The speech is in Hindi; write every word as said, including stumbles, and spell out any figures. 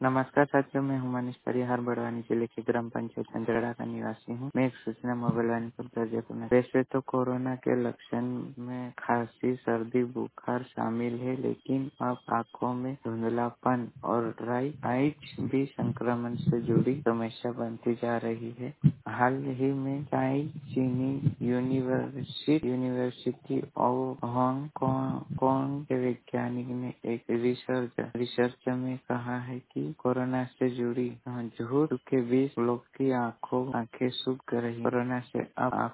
नमस्कार साथियों, मैं हूं मनीष परिहार बड़वानी जिले के ग्राम पंचायत चंद्रगढ़ का निवासी हूं। मैं एक सूचना मोबाइल वाणी पर दर्ज करना। वैसे तो कोरोना के लक्षण में खांसी, सर्दी, बुखार शामिल है, लेकिन अब आंखों में धुंधलापन और ड्राई आइज भी संक्रमण से जुड़ी समस्या बनती जा रही है। हाल ही में चाई चीनी यूनिवर्सिटी यूनिवर्सिटी ऑफ हांगकांग के वैज्ञानिक ने एक रिसर्च रिसर्च में कहा है कि कोरोना से जुड़ी झूठ के बीच लोग की आंखों आंखें सूख रही। कोरोना से अब